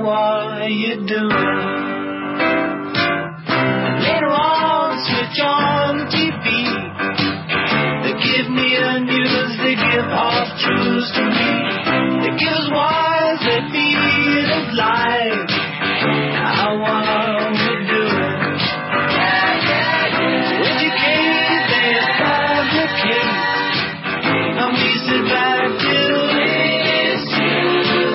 How are you doing? Later on, switch on the TV. They give me the news, they give half truths to me. They give us wise, they feed us lies. How are we doing? Educate, they fabricate. And we sit back till it's too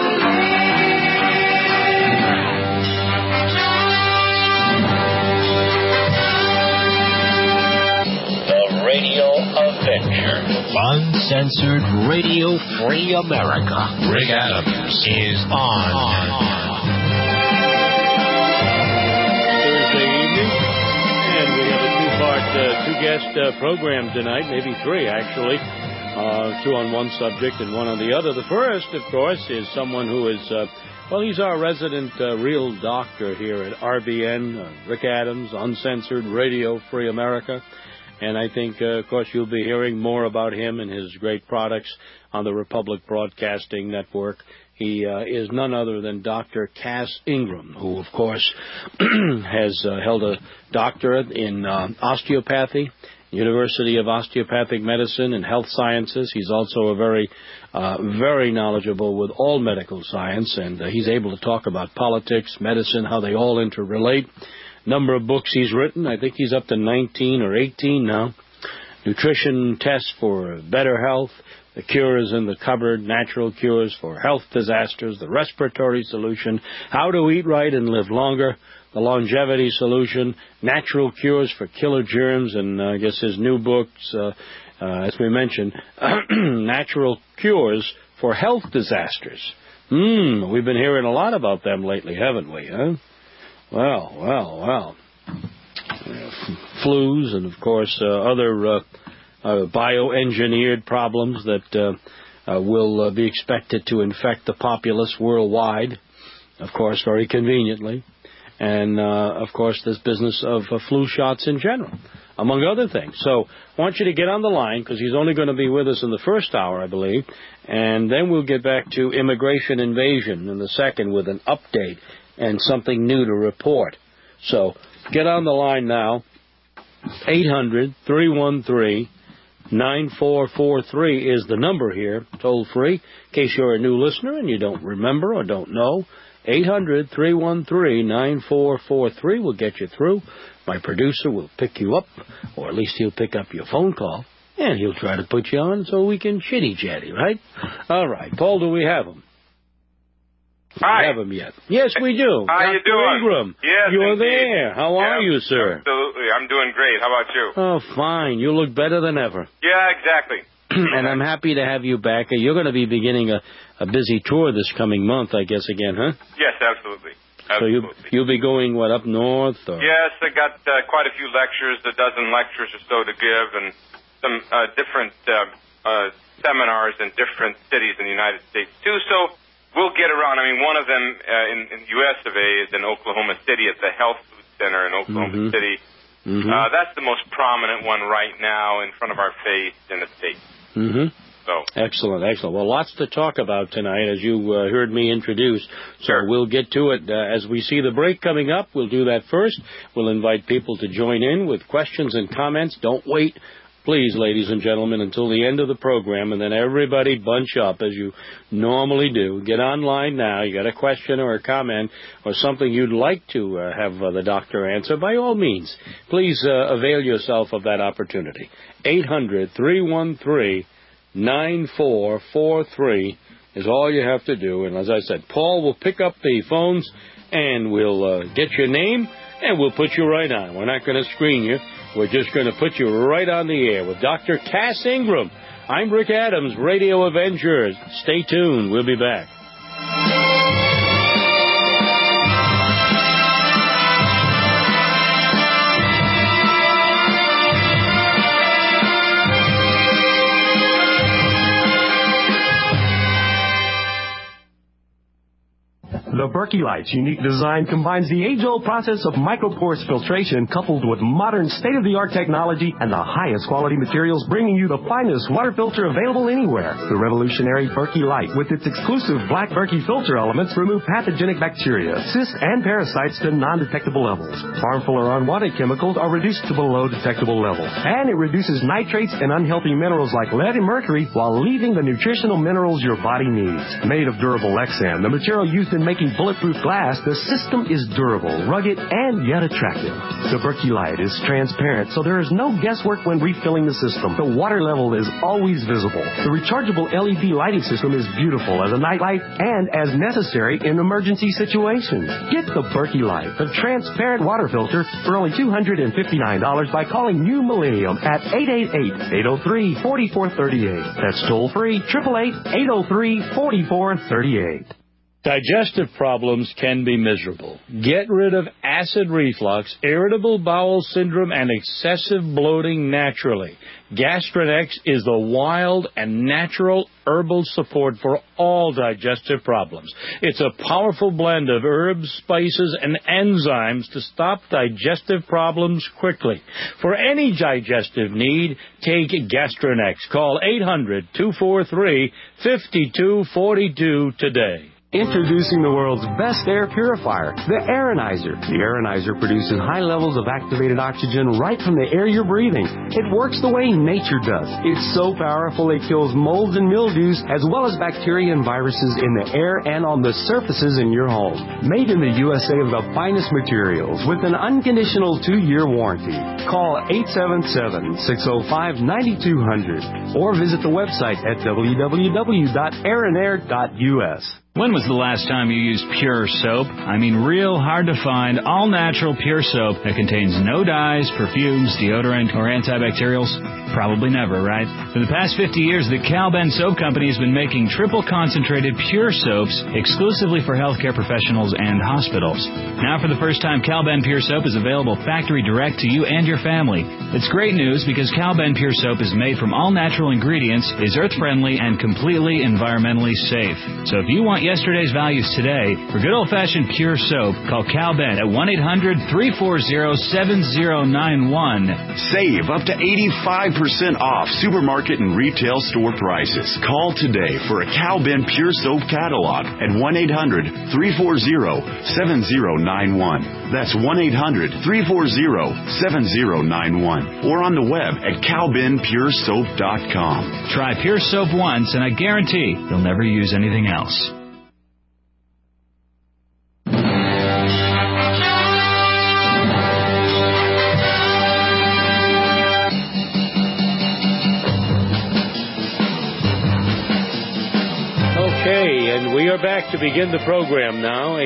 late. The Radio Avenger. Uncensored Radio Free America. Rick Adams is on. Thursday evening, and we have a two-guest program tonight, maybe three actually. Two on one subject and one on the other. The first, of course, is someone who is, he's our resident real doctor here at RBN, Rick Adams, Uncensored Radio Free America. And I think, of course, you'll be hearing more about him and his great products on the Republic Broadcasting Network. He is none other than Dr. Cass Ingram, who, of course, has held a doctorate in osteopathy, University of Osteopathic Medicine and Health Sciences. He's also a very knowledgeable with all medical science, and he's able to talk about politics, medicine, how they all interrelate. Number of books he's written. I think he's up to 19 or 18 now. Nutrition tests for better health, the cures in the cupboard, natural cures for health disasters, the respiratory solution, how to eat right and live longer, the longevity solution, natural cures for killer germs, and I guess his new books, as we mentioned, natural cures for health disasters. We've been hearing a lot about them lately, haven't we, huh? Well. Flus and, of course, other bioengineered problems that will be expected to infect the populace worldwide, of course, very conveniently. And, of course, this business of flu shots in general, among other things. So I want you to get on the line, because he's only going to be with us in the first hour, I believe. And then we'll get back to immigration invasion in the second with an update and something new to report. So get on the line now. 800-313-9443 is the number here, toll free, in case you're a new listener and you don't remember or don't know. 800-313-9443 will get you through. My producer will pick you up, or at least he'll pick up your phone call, and he'll try to put you on so we can chitty-chatty, right? All right, Paul, do we have him? Hi. We have him yet? Yes, we do. How you doing? Ingram. Yes, you're indeed. there. How are you, sir? Absolutely. I'm doing great. How about you? Oh, fine. You look better than ever. Yeah, exactly. And I'm happy to have you back. You're going to be beginning a busy tour this coming month, I guess, again, huh? Yes, absolutely. So you'll be going, what, up north? Or? Yes, I got quite a few lectures, a dozen lectures or so to give, and some different seminars in different cities in the United States, too. So we'll get around. I mean, one of them in U.S. of A. is in Oklahoma City at the Health Food Center in Oklahoma City. That's the most prominent one right now in front of our face in the States. So. Excellent. Well, lots to talk about tonight, as you heard me introduce. So Sure. We'll get to it as we see the break coming up. We'll do that first. We'll invite people to join in with questions and comments. Don't wait, please, ladies and gentlemen, until the end of the program, and then everybody bunch up as you normally do. Get online now. You got a question or a comment or something you'd like to have the doctor answer, by all means, please avail yourself of that opportunity. 800-313-9443 is all you have to do. And as I said, Paul will pick up the phones and we'll get your name and we'll put you right on. We're not going to screen you. We're just going to put you right on the air with Dr. Cass Ingram. I'm Rick Adams, Radio Avengers. Stay tuned. We'll be back. The Berkey Light's unique design combines the age-old process of microporous filtration coupled with modern state-of-the-art technology and the highest quality materials, bringing you the finest water filter available anywhere. The revolutionary Berkey Light, with its exclusive black Berkey filter elements, remove pathogenic bacteria, cysts, and parasites to non-detectable levels. Harmful or unwanted chemicals are reduced to below detectable levels. And it reduces nitrates and unhealthy minerals like lead and mercury while leaving the nutritional minerals your body needs. Made of durable Lexan, the material used in making bulletproof glass, the system is durable, rugged, and yet attractive. The Berkey Light is transparent, so there is no guesswork when refilling the system. The water level is always visible. The rechargeable LED lighting system is beautiful as a nightlight and as necessary in emergency situations. Get the Berkey Light, the transparent water filter, for only $259 by calling New Millennium at 888-803-4438. That's toll-free, 888-803-4438. Digestive problems can be miserable. Get rid of acid reflux, irritable bowel syndrome, and excessive bloating naturally. Gastronex is the wild and natural herbal support for all digestive problems. It's a powerful blend of herbs, spices, and enzymes to stop digestive problems quickly. For any digestive need, take Gastronex. Call 800-243-5242 today. Introducing the world's best air purifier, the Aeronizer. The Aeronizer produces high levels of activated oxygen right from the air you're breathing. It works the way nature does. It's so powerful it kills molds and mildews as well as bacteria and viruses in the air and on the surfaces in your home. Made in the USA of the finest materials with an unconditional 2-year warranty. Call 877-605-9200 or visit the website at www.aeronair.us. When was the last time you used pure soap? I mean real hard-to-find, all-natural pure soap that contains no dyes, perfumes, deodorant, or antibacterials? Probably never, right? For the past 50 years, the Cal-Ben Soap Company has been making triple-concentrated pure soaps exclusively for healthcare professionals and hospitals. Now, for the first time, Cal-Ben Pure Soap is available factory direct to you and your family. It's great news because Cal-Ben Pure Soap is made from all-natural ingredients, is earth-friendly, and completely environmentally safe. So if you want yesterday's values today, for good old-fashioned pure soap, call Cal-Ben at 1-800-340-7091. Save up to 85% off supermarket and retail store prices. Call today for a Cal-Ben Pure Soap catalog at 1-800-340-7091. That's 1-800-340-7091. Or on the web at calbenpuresoap.com. Try Pure Soap once, and I guarantee you'll never use anything else. Okay, and we are back to begin the program now.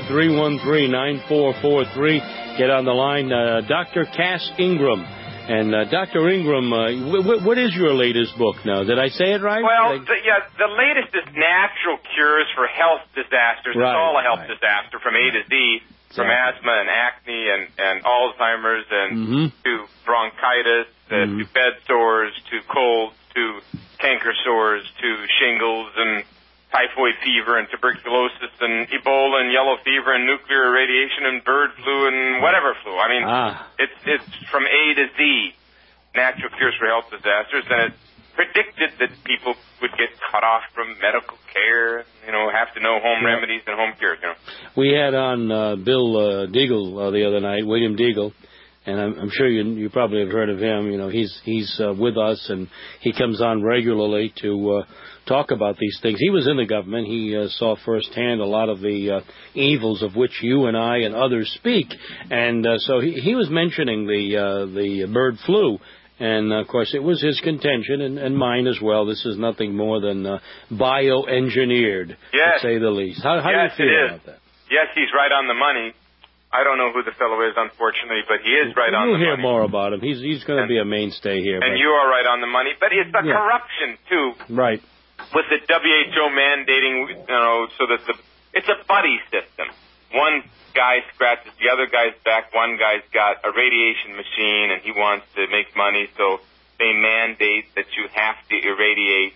800-313-9443. Get on the line, Dr. Cass Ingram. And Dr. Ingram, what is your latest book now? Did I say it right? Well, the latest is Natural Cures for Health Disasters. Right, it's all a health disaster from A to Z, from asthma and acne and Alzheimer's and to bronchitis, to bed sores, to colds, to canker sores, to shingles and typhoid fever and tuberculosis and Ebola and yellow fever and nuclear irradiation and bird flu and whatever flu. I mean, it's from A to Z, Natural Cures for Health Disasters, and it predicted that people would get cut off from medical care, have to know home remedies and home cures, We had on Bill Deagle the other night, William Deagle, and I'm sure you probably have heard of him. He's with us, and he comes on regularly to talk about these things. He was in the government. He saw firsthand a lot of the evils of which you and I and others speak. And so he was mentioning the bird flu. And, of course, it was his contention, and mine as well. This is nothing more than bioengineered, to say the least. How do you feel about that? Yes, he's right on the money. I don't know who the fellow is, unfortunately, but he is right on the money. We'll hear more about him. He's going to be a mainstay here. And you are right on the money. But it's the corruption, too. Right. With the WHO mandating, so that it's a buddy system. One guy scratches the other guy's back. One guy's got a radiation machine, and he wants to make money, so they mandate that you have to irradiate,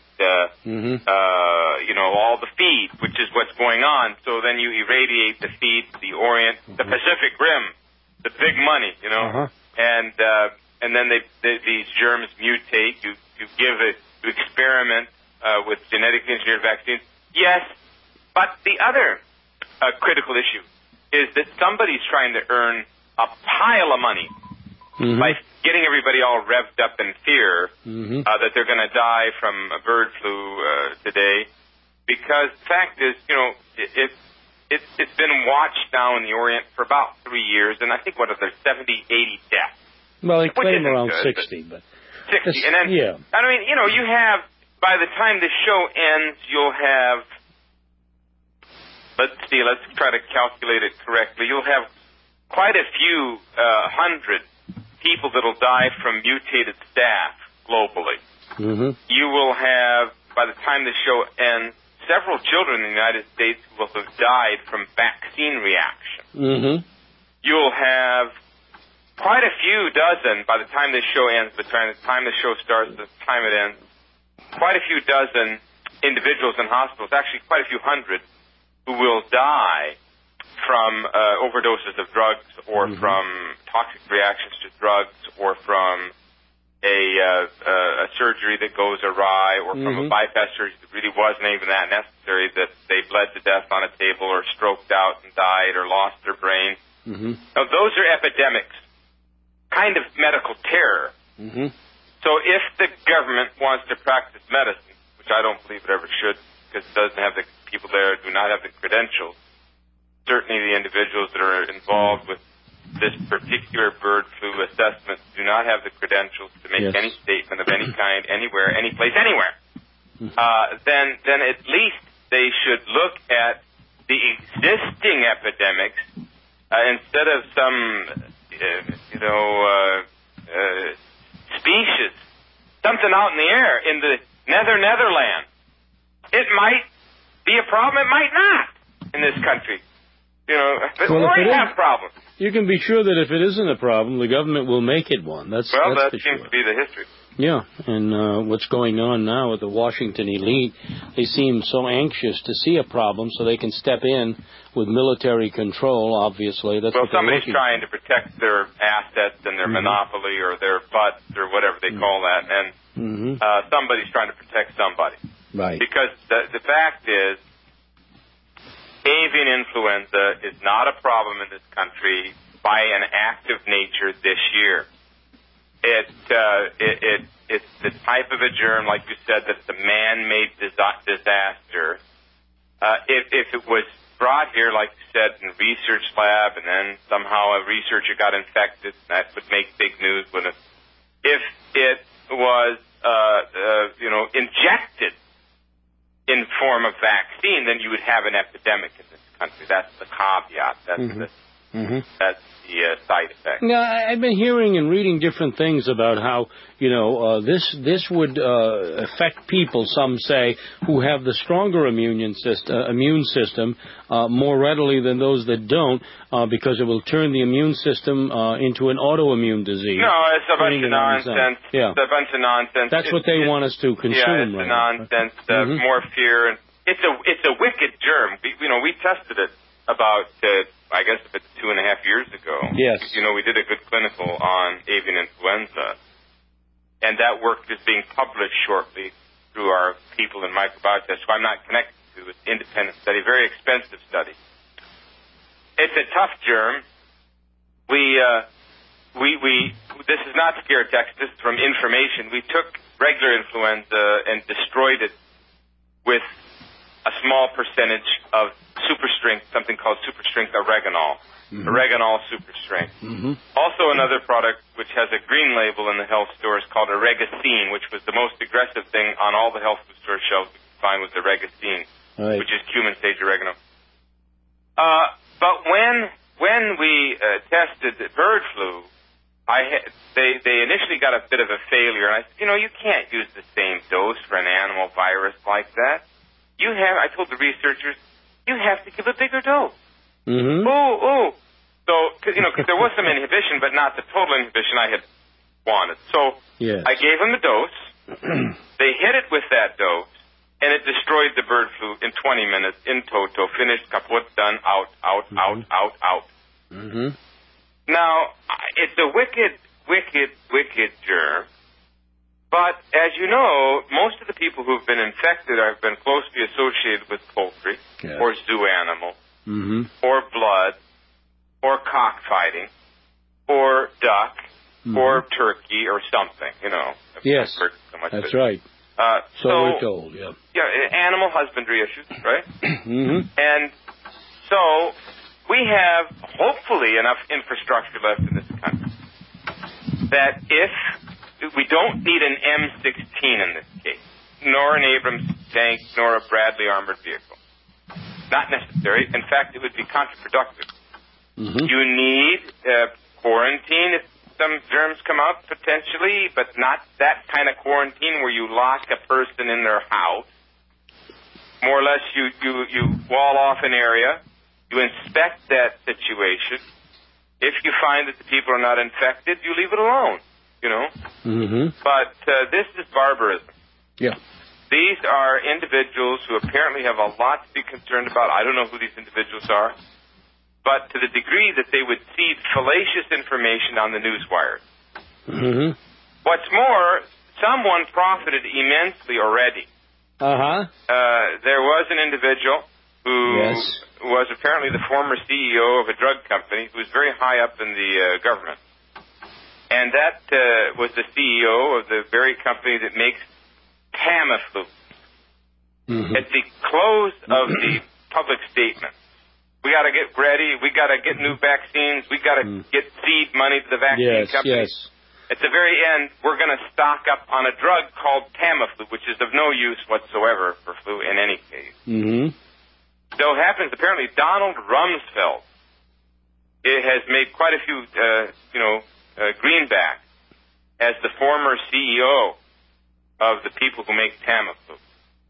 all the feed, which is what's going on. So then you irradiate the feed, the Orient, the Pacific Rim, the big money, and then these germs mutate. You experiment with genetically engineered vaccines. Yes, but the other critical issue is that somebody's trying to earn a pile of money by getting everybody all revved up in fear that they're going to die from a bird flu today. Because the fact is, it's been watched now in the Orient for about 3 years, and I think, there's 70, 80 deaths. Well, they claim around 60, but... 60, and then, you have, by the time the show ends, you'll have, let's try to calculate it correctly, you'll have quite a few hundred people that'll die from mutated staph globally. You will have, by the time the show ends, several children in the United States who will have died from vaccine reaction. You'll have quite a few dozen, by the time this show ends, between the time the show starts and the time it ends, quite a few dozen individuals in hospitals, actually quite a few hundred, who will die from overdoses of drugs or from toxic reactions to drugs or from a surgery that goes awry or from a bypass surgery that really wasn't even that necessary, that they bled to death on a table or stroked out and died or lost their brain. Now, those are epidemics, kind of medical terror. So if the government wants to practice medicine, which I don't believe it ever should, because it doesn't have the people there do not have the credentials, certainly the individuals that are involved with this particular bird flu assessment do not have the credentials to make any statement of any kind, anywhere, any place, anywhere. Then at least they should look at the existing epidemics instead of some, species, something out in the air in the Netherlands. It might be a problem, it might not in this country. But we already have problems. You can be sure that if it isn't a problem, the government will make it one. That seems to be the history. Yeah, and what's going on now with the Washington elite, they seem so anxious to see a problem so they can step in with military control, obviously. Somebody's trying to protect their assets and their monopoly or their butts or whatever they call that, and somebody's trying to protect somebody. Right. Because the fact is, avian influenza is not a problem in this country by an act of nature this year. It's the type of a germ, like you said, that's a man-made disaster. If it was brought here, like you said, in a research lab, and then somehow a researcher got infected, that would make big news. If it was, injected in form of vaccine, then you would have an epidemic in this country. That's the caveat. That's the side effect. Now, I've been hearing and reading different things about how, this would affect people, some say, who have the stronger immune system more readily than those that don't, because it will turn the immune system into an autoimmune disease. No, it's a bunch of nonsense. Yeah. It's a bunch of nonsense. That's what they want us to consume. Yeah, it's nonsense. More fear. It's a wicked germ. We tested it about, I guess, if it's 2.5 years ago. Yes. We did a good clinical on avian influenza, and that work is being published shortly through our people in microbiotech, who I'm not connected to. It's an independent study, very expensive study. It's a tough germ. This is not scare text. This is from information. We took regular influenza and destroyed it with a small percentage of super strength, something called super strength oreganol. Oreganol super strength. Also another product which has a green label in the health stores called Oregacine, which was the most aggressive thing on all the health food store shelves we could find was Oregacine, which is cumin, sage, oregano. But when we tested the bird flu, they initially got a bit of a failure, and I said, you can't use the same dose for an animal virus like that. I told the researchers, you have to give a bigger dose. So, because there was some inhibition, but not the total inhibition. I had wanted. So Yes. I gave them a dose. They hit it with that dose, and it destroyed the bird flu in 20 minutes in toto. Finished, kaput, done, out. Mm-hmm. Now, it's a wicked germ. But as you know, most of the people who've been infected have been closely associated with poultry or zoo animals or blood or cockfighting or duck or turkey or something, you know. Yes, I've heard so much that's of it. right. So we're told, Yeah, animal husbandry issues, right? Mm-hmm. And so we have hopefully enough infrastructure left in this country that if we don't need an M16 in this case, nor an Abrams tank, nor a Bradley armored vehicle. Not necessary. In fact, it would be counterproductive. Mm-hmm. You need quarantine if some germs come out, potentially, but not that kind of quarantine where you lock a person in their house. More or less, you wall off an area, you inspect that situation. If you find that the people are not infected, you leave it alone, you know. Mm-hmm. But this is barbarism. Yeah. These are individuals who apparently have a lot to be concerned about. I don't know who these individuals are. But to the degree that they would feed fallacious information on the news wires. Mm-hmm. What's more, someone profited immensely already. Uh-huh. There was an individual who was apparently the former CEO of a drug company who was very high up in the government. And that was the CEO of the very company that makes Tamiflu. Mm-hmm. At the close of the public statement, we got to get ready. We got to get new vaccines. We got to get seed money to the vaccine companies. Yes. At the very end, we're going to stock up on a drug called Tamiflu, which is of no use whatsoever for flu in any case. Mm-hmm. So it happens, apparently, Donald Rumsfeld has made quite a few, greenbacks as the former CEO of the people who make Tamiflu.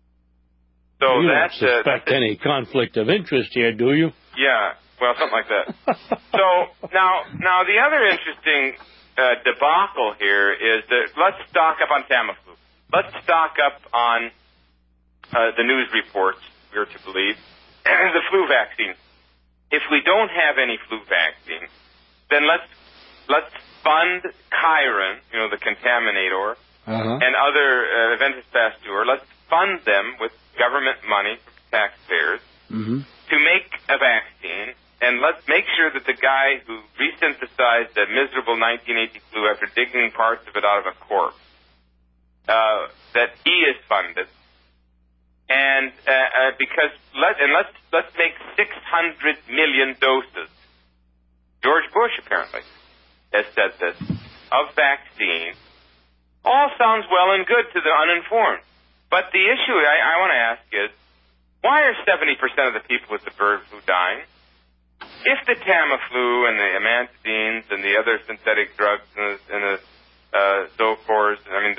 So you don't suspect any conflict of interest here, do you? Yeah, well, something like that. So now the other interesting debacle here is that let's stock up on Tamiflu. Let's stock up on the news reports, we're to believe, and the flu vaccine. If we don't have any flu vaccine, then let's fund Chiron, the contaminator, and other Ventus Pasteur. Let's fund them with government money from taxpayers to make a vaccine, and let's make sure that the guy who resynthesized the miserable 1980 flu after digging parts of it out of a corpse, that he is funded, and let's make 600 million doses. George Bush apparently has said this of vaccine. All sounds well and good to the uninformed. But the issue I want to ask is, why are 70% of the people with the bird flu dying? If the Tamiflu and the amantadines and the other synthetic drugs and the Zocors,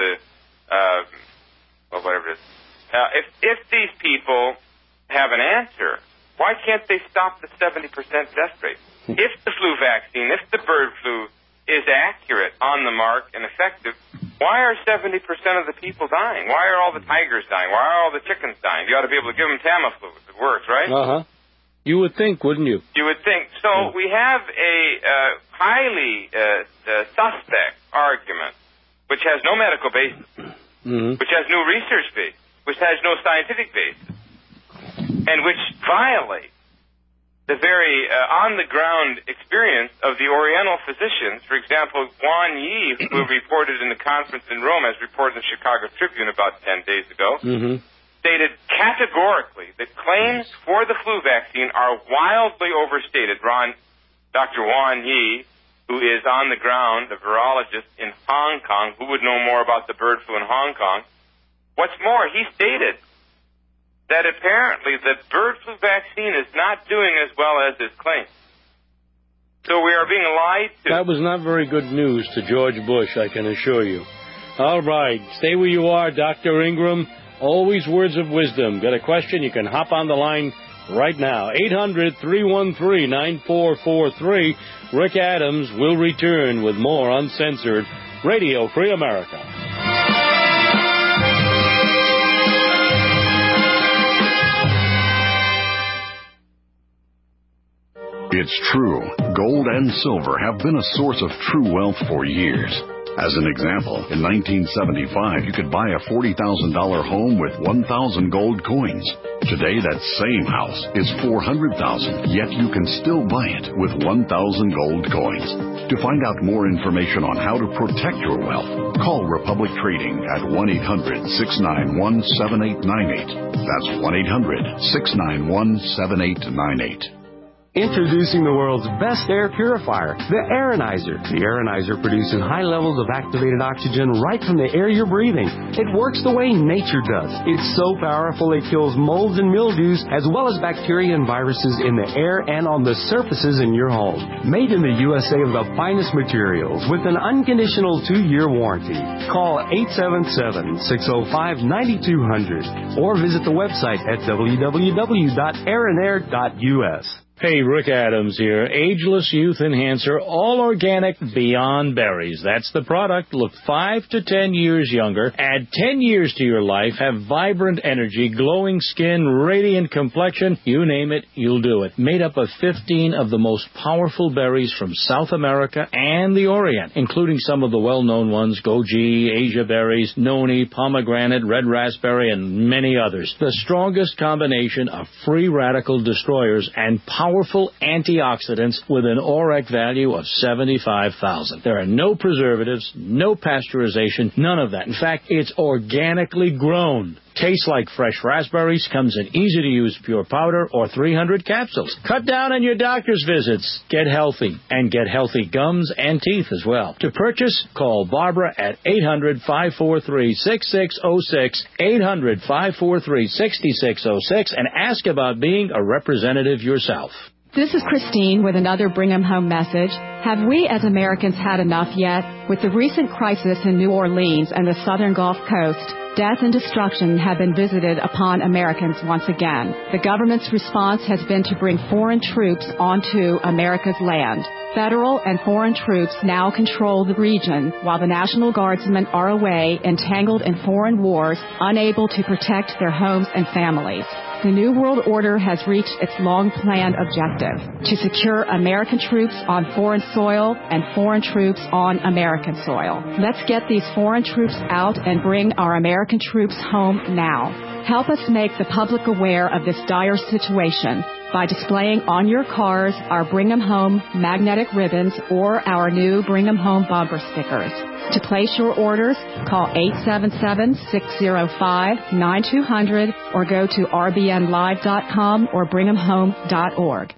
whatever it is, if these people have an answer, why can't they stop the 70% death rate? If the flu vaccine, if the bird flu is accurate, on the mark, and effective, why are 70% of the people dying? Why are all the tigers dying? Why are all the chickens dying? You ought to be able to give them Tamiflu if it works, right? Uh-huh. You would think, wouldn't you? You would think. So we have a highly suspect argument, which has no medical basis, which has no research basis, which has no scientific basis, and which violates the very on-the-ground experience of the Oriental physicians. For example, Juan Yi, who reported in the conference in Rome, as reported in the Chicago Tribune about 10 days ago, stated categorically that claims for the flu vaccine are wildly overstated. Dr. Juan Yi, who is on the ground, a virologist in Hong Kong, who would know more about the bird flu in Hong Kong. What's more, he stated that apparently the bird flu vaccine is not doing as well as is claimed. So we are being lied to. That was not very good news to George Bush, I can assure you. All right, stay where you are, Dr. Ingram. Always words of wisdom. Got a question? You can hop on the line right now. 800-313-9443. Rick Adams will return with more Uncensored Radio Free America. It's true. Gold and silver have been a source of true wealth for years. As an example, in 1975, you could buy a $40,000 home with 1,000 gold coins. Today, that same house is $400,000, yet you can still buy it with 1,000 gold coins. To find out more information on how to protect your wealth, call Republic Trading at 1-800-691-7898. That's 1-800-691-7898. Introducing the world's best air purifier, the Aeronizer. The Aeronizer produces high levels of activated oxygen right from the air you're breathing. It works the way nature does. It's so powerful it kills molds and mildews as well as bacteria and viruses in the air and on the surfaces in your home. Made in the USA with the finest materials with an unconditional 2-year warranty. Call 877-605-9200 or visit the website at www.aeronair.us. Hey, Rick Adams here. Ageless Youth Enhancer, all organic, beyond berries. That's the product. Look 5 to 10 years younger. Add 10 years to your life. Have vibrant energy, glowing skin, radiant complexion. You name it, you'll do it. Made up of 15 of the most powerful berries from South America and the Orient, including some of the well-known ones, goji, Asia berries, noni, pomegranate, red raspberry, and many others. The strongest combination of free radical destroyers and powerful antioxidants with an ORAC value of 75,000. There are no preservatives, no pasteurization, none of that. In fact, it's organically grown. Tastes like fresh raspberries, comes in easy-to-use pure powder or 300 capsules. Cut down on your doctor's visits. Get healthy, and get healthy gums and teeth as well. To purchase, call Barbara at 800-543-6606, 800-543-6606, and ask about being a representative yourself. This is Christine with another Bring 'em Home message. Have we as Americans had enough yet? With the recent crisis in New Orleans and the southern Gulf Coast, death and destruction have been visited upon Americans once again. The government's response has been to bring foreign troops onto America's land. Federal and foreign troops now control the region, while the National Guardsmen are away, entangled in foreign wars, unable to protect their homes and families. The New World Order has reached its long-planned objective, to secure American troops on foreign soil and foreign troops on American soil. Let's get these foreign troops out and bring our American troops home now. Help us make the public aware of this dire situation by displaying on your cars our Bring 'em Home magnetic ribbons or our new Bring 'em Home bumper stickers. To place your orders, call 877-605-9200 or go to rbnlive.com or bring'emhome.org.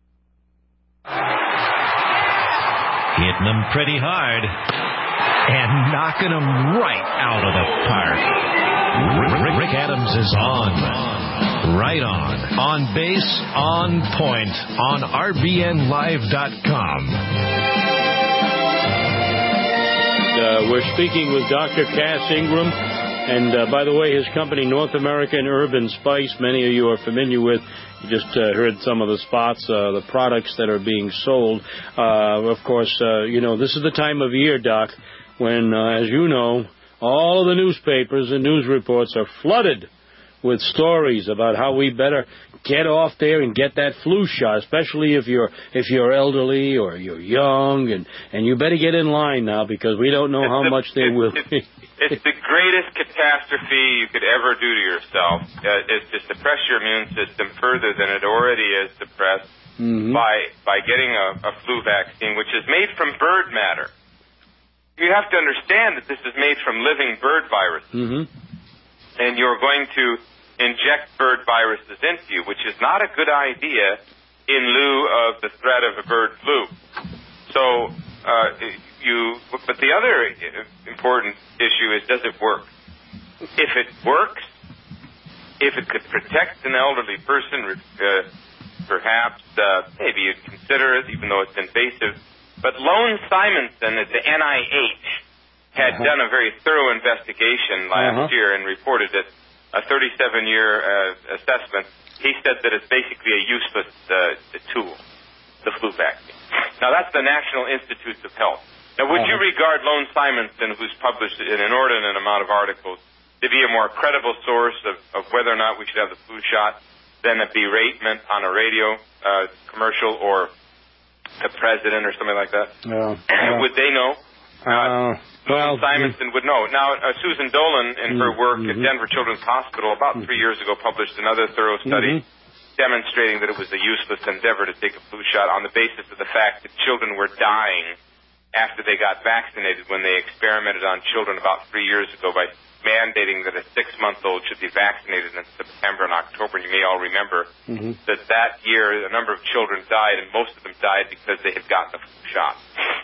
Hitting them pretty hard and knocking them right out of the park. Rick Adams is on. Right on base, on point, on rbnlive.com. We're speaking with Dr. Cass Ingram, and by the way, his company, North American Urban Spice, many of you are familiar with. You just heard some of the spots, the products that are being sold. Of course, this is the time of year, Doc, when, as you know, all of the newspapers and news reports are flooded with stories about how we better get off there and get that flu shot, especially if you're elderly or you're young, and you better get in line now because we don't know how much there will be. It's the greatest catastrophe you could ever do to yourself, is to suppress your immune system further than it already is suppressed by getting a flu vaccine, which is made from bird matter. You have to understand that this is made from living bird viruses, and you're going to inject bird viruses into you, which is not a good idea in lieu of the threat of a bird flu. So, but the other important issue is, does it work? If it works, if it could protect an elderly person, perhaps maybe you'd consider it, even though it's invasive. But Lone Simonson at the NIH had done a very thorough investigation last year and reported that a 37-year assessment. He said that it's basically a useless tool, the flu vaccine. Now, that's the National Institutes of Health. Now, would you regard Lone Simonson, who's published an inordinate amount of articles, to be a more credible source of whether or not we should have the flu shot than a beratement on a radio commercial or the president or something like that? Would they know? Lone Simonson would know. Now, Susan Dolan, in her work at Denver Children's Hospital about 3 years ago, published another thorough study demonstrating that it was a useless endeavor to take a flu shot on the basis of the fact that children were dying after they got vaccinated when they experimented on children about 3 years ago by mandating that a 6-month-old should be vaccinated in September and October. And you may all remember that year a number of children died, and most of them died because they had gotten a flu shot.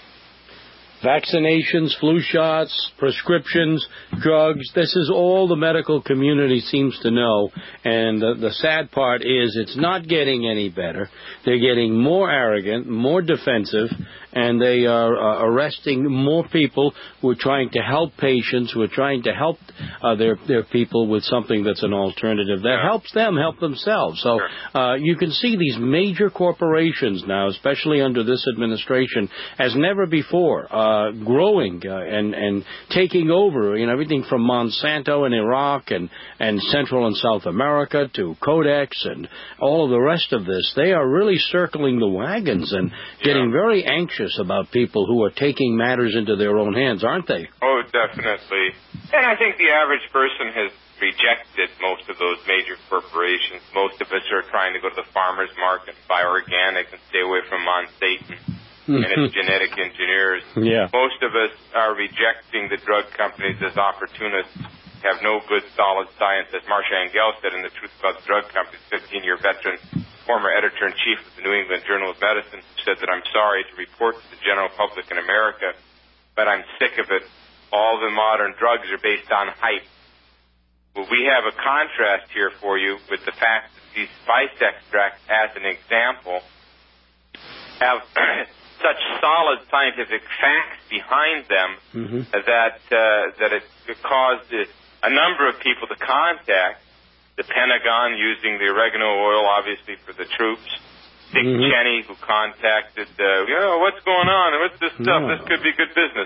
Vaccinations, flu shots, prescriptions, drugs, this is all the medical community seems to know. And the sad part is it's not getting any better. They're getting more arrogant, more defensive, and they are arresting more people who are trying to help patients, who are trying to help their people with something that's an alternative that helps them help themselves. So you can see these major corporations now, especially under this administration, as never before, growing and taking over, everything from Monsanto in Iraq and Central and South America to Codex and all of the rest of this. They are really circling the wagons and getting very anxious about people who are taking matters into their own hands, aren't they? Oh, definitely. And I think the average person has rejected most of those major corporations. Most of us are trying to go to the farmer's market and buy organic and stay away from Monsanto and its genetic engineers. Most of us are rejecting the drug companies as opportunists, have no good solid science. As Marcia Angell said in The Truth About the Drug Companies, 15-year veteran, former editor-in-chief of the New England Journal of Medicine, who said that I'm sorry to report to the general public in America, but I'm sick of it. All the modern drugs are based on hype. Well, we have a contrast here for you with the fact that these spice extracts, as an example, have such solid scientific facts behind them that it caused a number of people to contact the Pentagon using the oregano oil, obviously, for the troops. Dick Cheney, who contacted, what's going on? What's this stuff? This could be good business.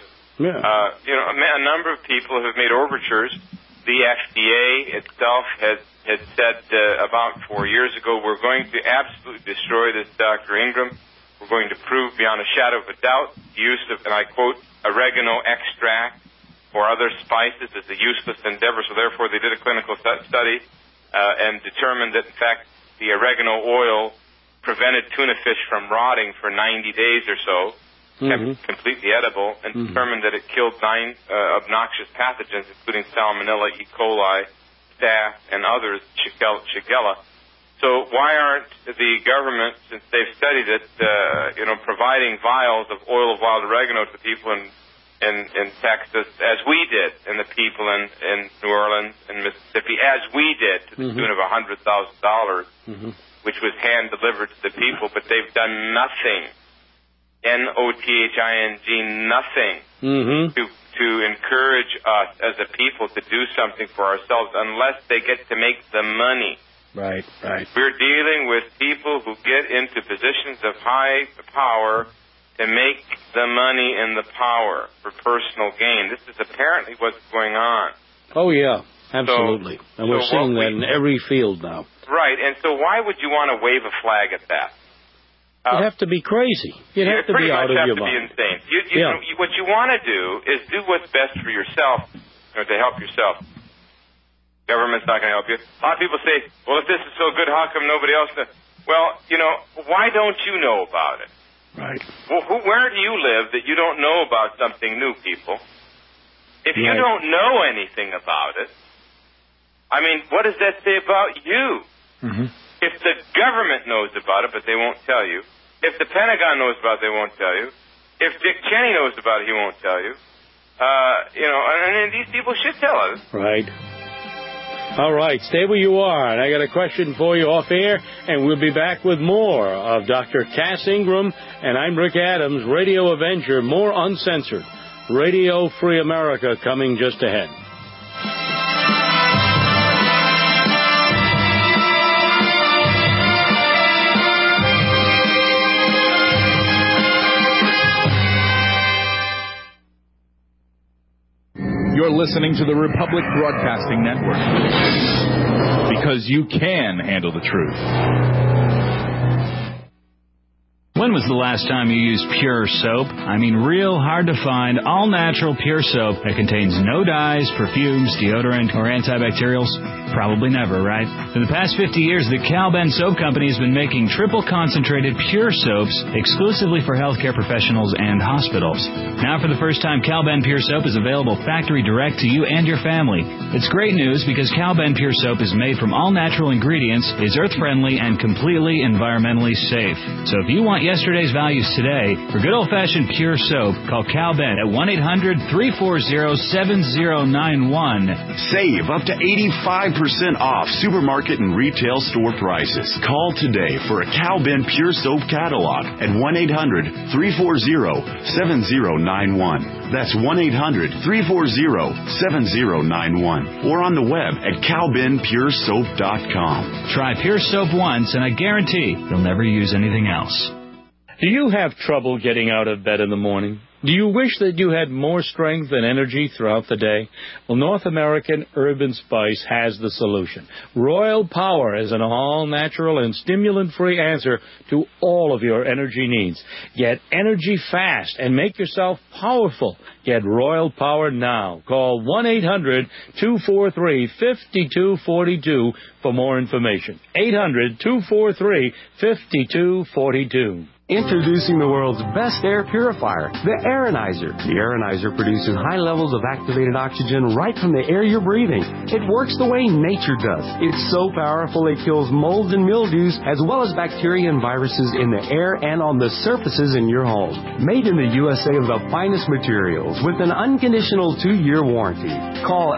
A number of people have made overtures. The FDA itself has said about 4 years ago, we're going to absolutely destroy this Dr. Ingram. We're going to prove beyond a shadow of a doubt the use of, and I quote, oregano extract or other spices is a useless endeavor. So therefore they did a clinical study and determined that, in fact, the oregano oil prevented tuna fish from rotting for 90 days or so, kept completely edible, and determined that it killed 9 obnoxious pathogens, including Salmonella, E. coli, staph, and others, Shigella. So why aren't the government, since they've studied it, providing vials of oil of wild oregano to people in Texas, as we did, and the people in New Orleans and Mississippi, as we did, to the tune of $100,000, which was hand-delivered to the people, but they've done nothing, N-O-T-H-I-N-G, nothing, to encourage us as a people to do something for ourselves unless they get to make the money. Right. We're dealing with people who get into positions of high power to make the money and the power for personal gain. This is apparently what's going on. Oh, yeah, absolutely. And we're seeing that in every field now. Right, and so why would you want to wave a flag at that? You'd have to be crazy. You'd have to be out of your mind. Pretty much have to be insane. What you want to do is do what's best for yourself, to help yourself. Government's not going to help you. A lot of people say, well, if this is so good, how come nobody else knows? Well, why don't you know about it? Right. Well, where do you live that you don't know about something new, people? If you don't know anything about it, I mean, what does that say about you? If the government knows about it, but they won't tell you. If the Pentagon knows about it, they won't tell you. If Dick Cheney knows about it, he won't tell you. And these people should tell us. Right. All right, stay where you are. And I got a question for you off air, and we'll be back with more of Dr. Cass Ingram. And I'm Rick Adams, Radio Avenger, more uncensored. Radio Free America coming just ahead. listening to the Republic Broadcasting Network. Because you can handle the truth. When was the last time you used Pure Soap? I mean, real hard to find, all-natural Pure Soap that contains no dyes, perfumes, deodorant, or antibacterials? Probably never, right? For the past 50 years, the Cal Ben Soap Company has been making triple-concentrated Pure Soaps exclusively for healthcare professionals and hospitals. Now, for the first time, Cal Ben Pure Soap is available factory direct to you and your family. It's great news because Cal Ben Pure Soap is made from all-natural ingredients, is earth-friendly, and completely environmentally safe. So if you want yesterday's values today, for good old-fashioned Pure Soap, call Cal Ben at 1-800-340-7091. Save up to 85% off supermarket and retail store prices. Call today for a Cal Ben Pure Soap catalog at 1-800-340-7091. That's 1-800-340-7091. Or on the web at calbenpuresoap.com. Try Pure Soap once, and I guarantee you'll never use anything else. Do you have trouble getting out of bed in the morning? Do you wish that you had more strength and energy throughout the day? Well, North American Herb & Spice has the solution. Royal Power is an all-natural and stimulant-free answer to all of your energy needs. Get energy fast and make yourself powerful. Get Royal Power now. Call 1-800-243-5242 for more information. 800-243-5242. Introducing the world's best air purifier, the Aeronizer. The Aeronizer produces high levels of activated oxygen right from the air you're breathing. It works the way nature does. It's so powerful it kills molds and mildews as well as bacteria and viruses in the air and on the surfaces in your home. Made in the USA of the finest materials with an unconditional 2-year warranty. Call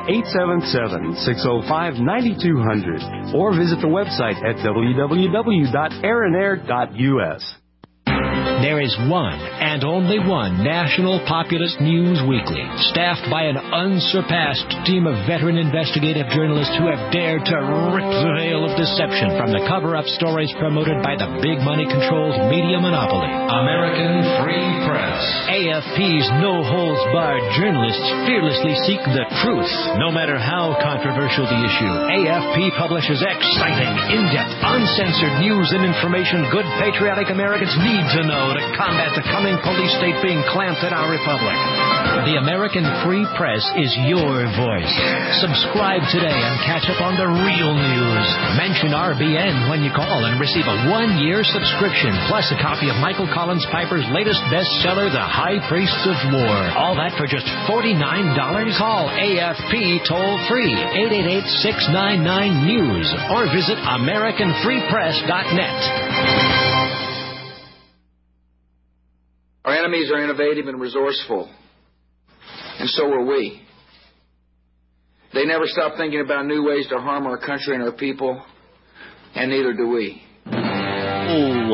877-605-9200 or visit the website at www.aeronair.us. There is one and only one national populist news weekly, staffed by an unsurpassed team of veteran investigative journalists who have dared to rip the veil of deception from the cover-up stories promoted by the big money-controlled media monopoly. American Free Press. AFP's no-holds-barred journalists fearlessly seek the truth, no matter how controversial the issue. AFP publishes exciting, in-depth, uncensored news and information good patriotic Americans need to know to combat the coming police state being clamped in our republic. The American Free Press is your voice. Subscribe today and catch up on the real news. Mention RBN when you call and receive a 1-year subscription, plus a copy of Michael Collins Piper's latest bestseller, The High Priests of War. All that for just $49. Call AFP toll-free, 888-699-NEWS, or visit AmericanFreePress.net. Our enemies are innovative and resourceful, and so are we. They never stop thinking about new ways to harm our country and our people, and neither do we. Ooh.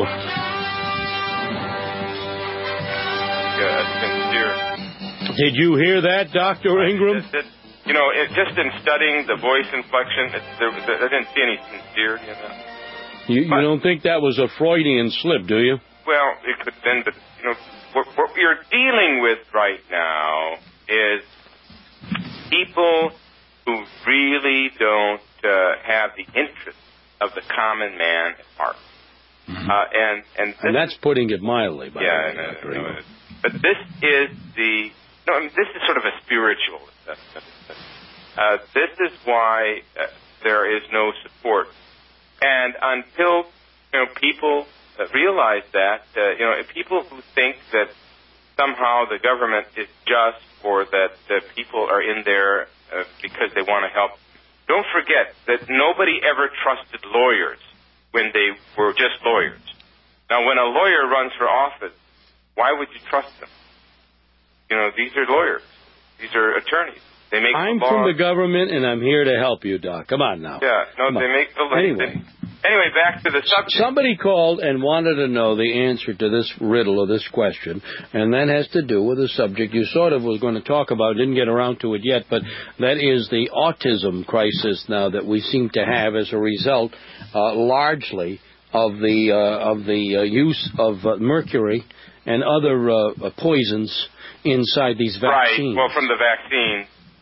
Good, sincere. Did you hear that, Dr. Ingram? Just in studying the voice inflection, I didn't see any sincerity in that. You don't think that was a Freudian slip, do you? Well, it could then, but, what we're dealing with right now is people who really don't have the interest of the common man at heart. Mm-hmm. And that's putting it mildly, by the way. Yeah, but this is this is sort of a spiritual assessment. This is why there is no support. And until people realize that, people who think that somehow the government is just or that people are in there because they want to help, don't forget that nobody ever trusted lawyers when they were just lawyers. Now, when a lawyer runs for office, why would you trust them? These are lawyers. These are attorneys. They make I'm the law. from the government, and I'm here to help you, Doc. Come on now. Yeah, no, they make the law. Anyway, back to the subject. Somebody called and wanted to know the answer to this riddle or this question, and that has to do with a subject you sort of was going to talk about, didn't get around to it yet, but that is the autism crisis now that we seem to have as a result, largely, of the use of mercury and other poisons inside these vaccines. Right. Well, from the vaccine.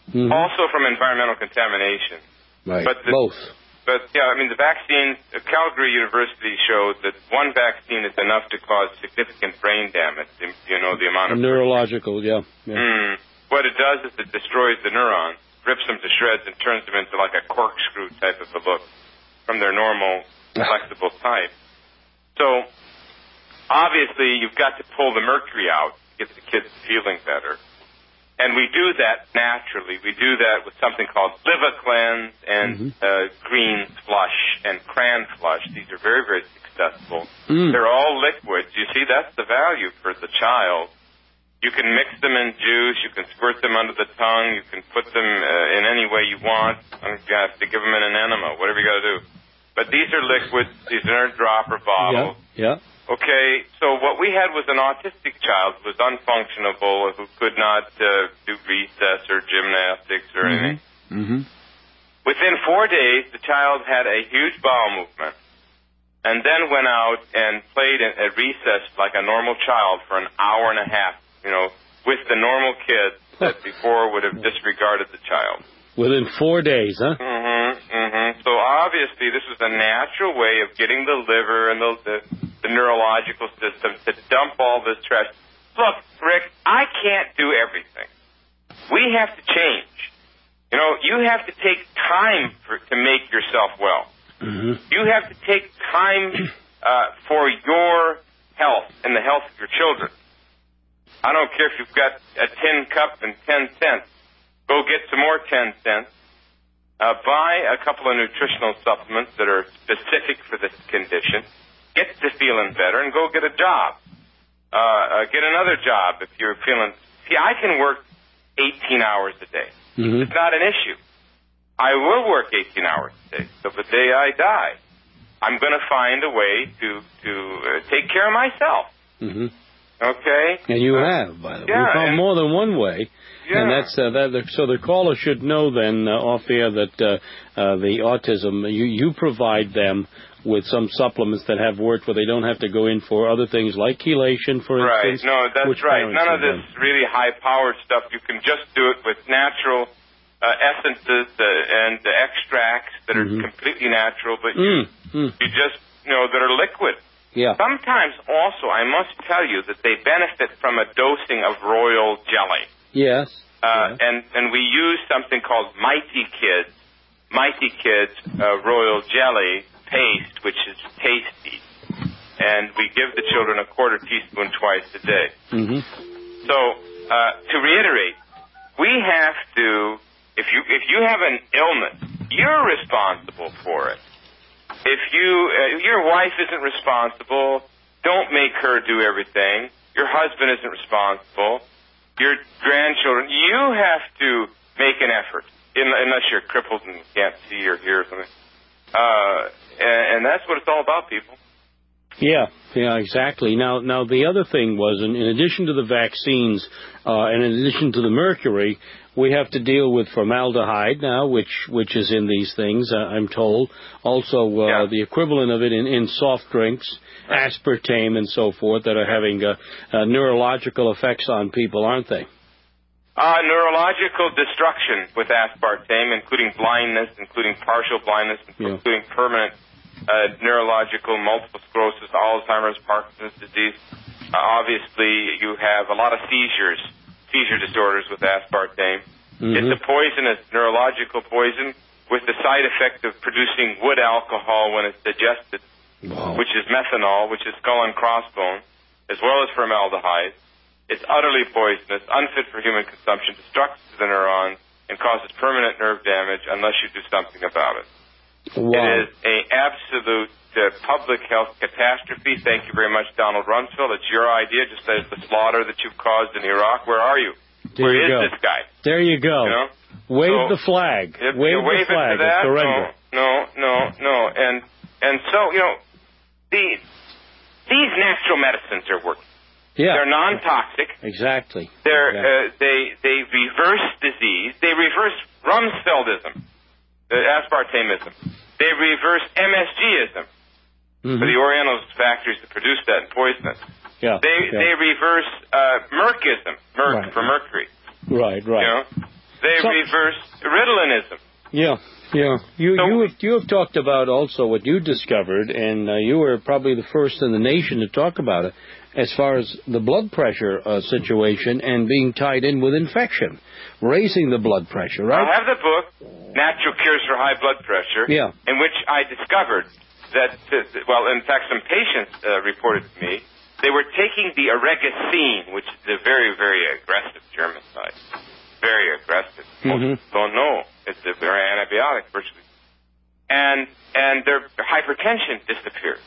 also from environmental contamination. Right. Both. But, yeah, I mean, the vaccines, Calgary University showed that one vaccine is enough to cause significant brain damage, you know, the amount of... Neurological, yeah. What it does is it destroys the neurons, rips them to shreds, and turns them into like a corkscrew type of a look from their normal, flexible type. So, obviously, you've got to pull the mercury out to get the kids feeling better. And we do that naturally. We do that with something called Liver Cleanse and Green Flush and Cran Flush. These are very, very successful. They're all liquids. You see, that's the value for the child. You can mix them in juice. You can squirt them under the tongue. You can put them in any way you want. You have to give them in an enema, whatever you got to do. But these are liquids. These are in a dropper bottle. Yeah. Okay, so what we had was an autistic child who was unfunctionable, who could not do recess or gymnastics or anything. Within 4 days, the child had a huge bowel movement, and then went out and played at recess like a normal child for an hour and a half, you know, with the normal kids that before would have disregarded the child. Within 4 days, huh? So obviously this was a natural way of getting the liver and the neurological system to dump all this trash. Look, Rick, I can't do everything. We have to change. You know, you have to take time to make yourself well. You have to take time for your health and the health of your children. I don't care if you've got a tin cup and 10 cents. Go get some more 10 cents. Buy a couple of nutritional supplements that are specific for this condition. Get to feeling better and go get a job. Get another job if you're feeling... See, I can work 18 hours a day. It's not an issue. I will work 18 hours a day. So the day I die, I'm going to find a way to take care of myself. Okay? And you have, by the way. Yeah, you found more than one way. Yeah. And that's so the caller should know then off air that the autism, you provide them with some supplements that have worked where they don't have to go in for other things like chelation, for instance. Right, no, that's right. None of this really high-powered stuff. You can just do it with natural essences and extracts that are completely natural, but you just, you know, that are liquid. Yeah. Sometimes also, I must tell you that they benefit from a dosing of royal jelly. Yes. And we use something called Mighty Kids royal jelly paste, which is tasty. And we give the children a quarter teaspoon twice a day. So, to reiterate, we have to, if you have an illness, you're responsible for it. If your wife isn't responsible, don't make her do everything. Your husband isn't responsible. Your grandchildren, you have to make an effort, unless you're crippled and can't see or hear or something. And that's what it's all about, people. Yeah, exactly. Now the other thing was, in addition to the vaccines and in addition to the mercury, we have to deal with formaldehyde now, which is in these things, I'm told. Also, the equivalent of it in soft drinks, aspartame and so forth, that are having neurological effects on people, aren't they? Neurological destruction with aspartame, including blindness, including partial blindness, including permanent neurological, multiple sclerosis, Alzheimer's, Parkinson's disease. Obviously, you have a lot of seizure disorders with aspartame. It's a poisonous neurological poison with the side effect of producing wood alcohol when it's digested, which is methanol, which is skull and crossbone, as well as formaldehyde. It's utterly poisonous, unfit for human consumption, destructive to the neurons, and causes permanent nerve damage unless you do something about it. It is an absolute public health catastrophe. Thank you very much, Donald Rumsfeld. It's your idea, just as the slaughter that you've caused in Iraq. Where are you? Where is this guy? There you go. You know? Wave the flag. Wave the flag of surrender. No. And so, you know, these natural medicines are working. Yeah. They're non-toxic. Exactly. They reverse disease. They reverse Rumsfeldism, aspartamism. They reverse MSGism. For the Oriental factories that produce that and poison it. Yeah. They reverse Merckism, for mercury. Right. You know? They reverse Ritalinism. Yeah. You have talked about also what you discovered, and you were probably the first in the nation to talk about it, as far as the blood pressure situation and being tied in with infection, raising the blood pressure, right? I have the book, Natural Cures for High Blood Pressure, in which I discovered that, in fact, some patients reported to me, they were taking the Oregacine, which is a very, very aggressive germicide. Very aggressive. Most don't know. It's a very antibiotic, virtually. And their hypertension disappeared.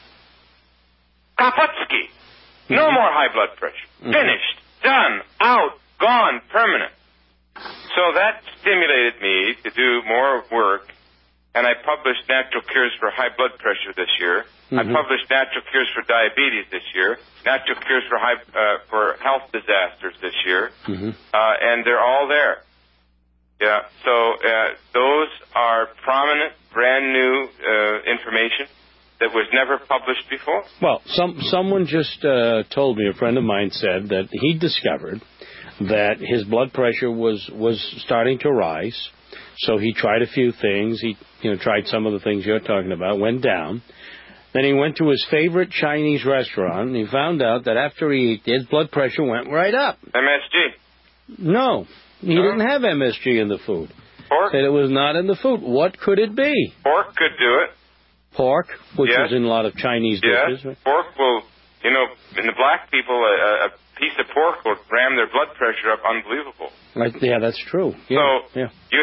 Kaputsky. No more high blood pressure. Finished. Done. Out. Gone. Permanent. So that stimulated me to do more work, and I published Natural Cures for High Blood Pressure this year. I published Natural Cures for Diabetes this year, Natural Cures for Health Disasters this year, and they're all there. Yeah, so those are prominent, brand new information that was never published before. Well, someone just told me, a friend of mine said that he discovered that his blood pressure was starting to rise, so he tried a few things. He tried some of the things you're talking about, went down. Then he went to his favorite Chinese restaurant, and he found out that after he ate, his blood pressure went right up. MSG? No. He didn't have MSG in the food. Pork? Said it was not in the food. What could it be? Pork could do it. Pork, which is in a lot of Chinese dishes. Yes, pork will, in the black people, a piece of pork will ram their blood pressure up unbelievable. Yeah, that's true. Yeah, so you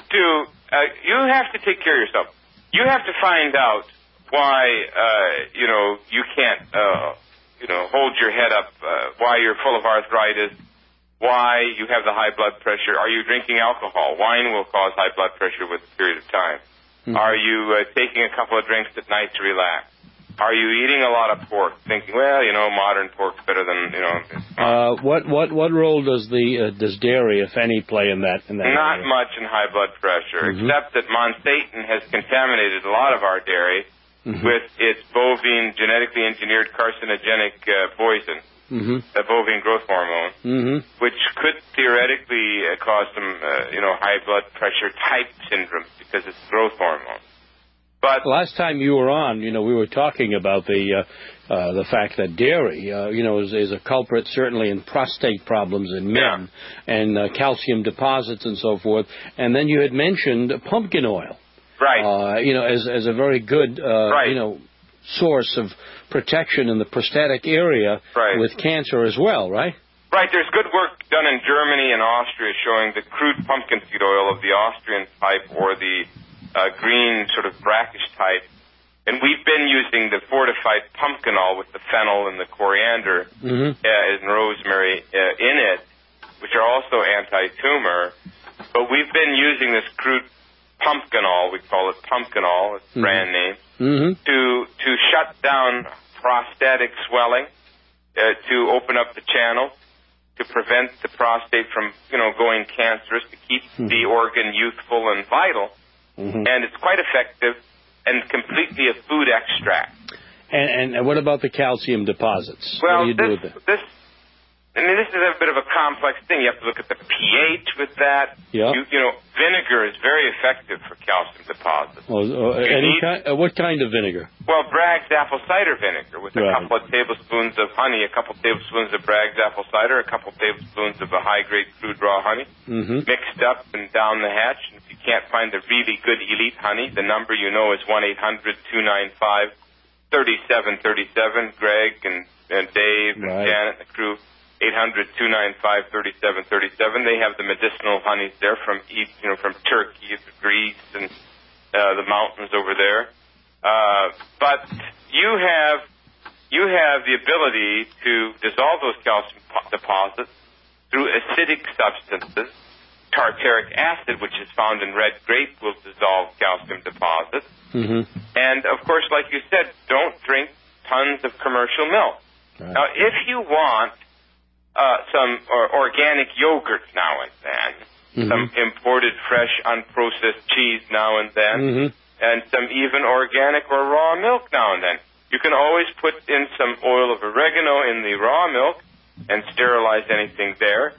have to take care of yourself. You have to find out why, you can't, hold your head up, why you're full of arthritis, why you have the high blood pressure. Are you drinking alcohol? Wine will cause high blood pressure with a period of time. Are you taking a couple of drinks at night to relax? Are you eating a lot of pork, thinking, modern pork's better than, What role does dairy, if any, play in that? Not much in high blood pressure, except that Monsanto has contaminated a lot of our dairy with its genetically engineered carcinogenic poison. A bovine growth hormone, which could theoretically cause some, high blood pressure type syndrome because it's growth hormone. But last time you were on, we were talking about the fact that dairy, is a culprit certainly in prostate problems in men and calcium deposits and so forth. And then you had mentioned pumpkin oil, right? As a very good, source of protection in the prostatic area with cancer as well, right? Right. There's good work done in Germany and Austria showing the crude pumpkin seed oil of the Austrian type or the green sort of brackish type. And we've been using the fortified pumpkinol with the fennel and the coriander and rosemary in it, which are also anti-tumor. But we've been using this crude pumpkinol, we call it pumpkinol, it's brand name, to shut down prostatic swelling, to open up the channel, to prevent the prostate from, going cancerous, to keep the organ youthful and vital. And it's quite effective and completely a food extract. And what about the calcium deposits? Well, what do you do with that? This is a bit of a complex thing. You have to look at the pH with that. Yeah. Vinegar is very effective for calcium deposits. What kind of vinegar? Well, Bragg's apple cider vinegar with a couple of tablespoons of honey, a couple of tablespoons of Bragg's apple cider, a couple of tablespoons of a high-grade crude raw honey, mixed up and down the hatch. And if you can't find the really good elite honey, the number is 1-800-295-3737. Greg and Dave and Janet and the crew. 800-295-3737. They have the medicinal honeys there from Turkey, Greece, and the mountains over there. But you have the ability to dissolve those calcium deposits through acidic substances. Tartaric acid, which is found in red grape, will dissolve calcium deposits. And, of course, like you said, don't drink tons of commercial milk. Now, if you want some organic yogurt now and then, some imported fresh unprocessed cheese now and then, and some even organic or raw milk now and then. You can always put in some oil of oregano in the raw milk and sterilize anything there.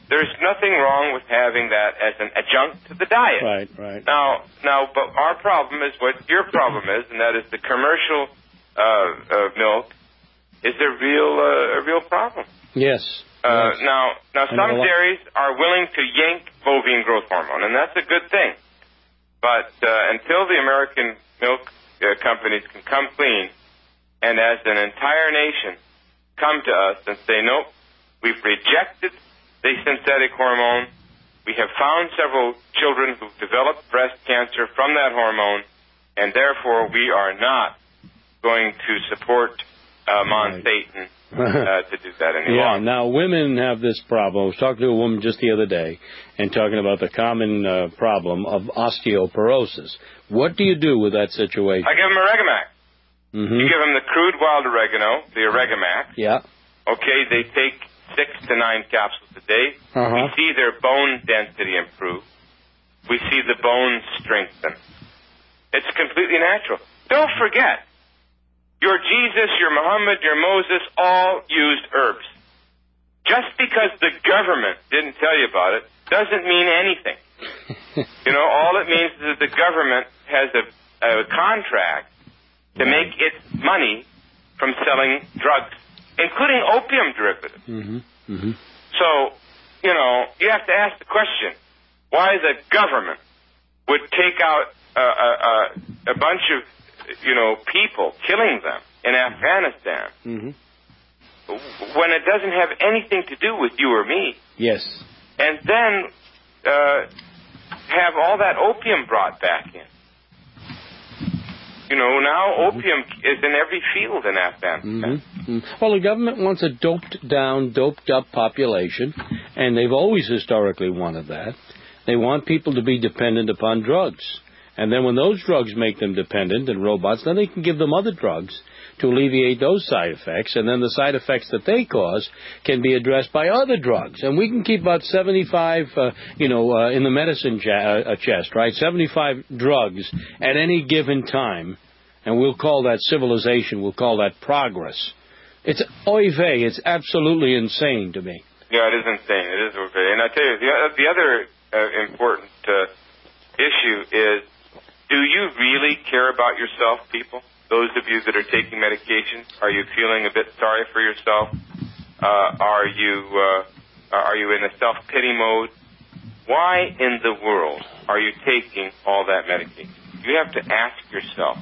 there's nothing wrong with having that as an adjunct to the diet. Right. Now, but our problem is what your problem is, and that is the commercial milk is a real problem. Yes. Now, some dairies are willing to yank bovine growth hormone, and that's a good thing. But until the American milk companies can come clean and as an entire nation come to us and say, nope, we've rejected the synthetic hormone. We have found several children who've developed breast cancer from that hormone, and therefore we are not going to support Monsatan to do that any longer. Now women have this problem. I was talking to a woman just the other day and talking about the common problem of osteoporosis. What do you do with that situation? I give them Oregamax. You give them the crude wild oregano, the Oregamax. Yeah. Okay, they take 6 to 9 capsules a day. We see their bone density improve. We see the bones strengthen. It's completely natural. Don't forget, your Jesus, your Muhammad, your Moses all used herbs. Just because the government didn't tell you about it doesn't mean anything. All it means is that the government has a contract to make its money from selling drugs, including opium derivatives. So, you have to ask the question, why the government would take out a bunch of people, killing them in Afghanistan, when it doesn't have anything to do with you or me. Yes. And then have all that opium brought back in. Now opium is in every field in Afghanistan. Well, the government wants a doped up population, and they've always historically wanted that. They want people to be dependent upon drugs. And then when those drugs make them dependent and robots, then they can give them other drugs to alleviate those side effects. And then the side effects that they cause can be addressed by other drugs. And we can keep about 75, in the medicine chest, right? 75 drugs at any given time. And we'll call that civilization. We'll call that progress. It's oy vey. It's absolutely insane to me. Yeah, it is insane. It is oy vey. And I tell you, the other important issue is, do you really care about yourself, people? Those of you that are taking medication, are you feeling a bit sorry for yourself? Are you in a self-pity mode? Why in the world are you taking all that medication? You have to ask yourself.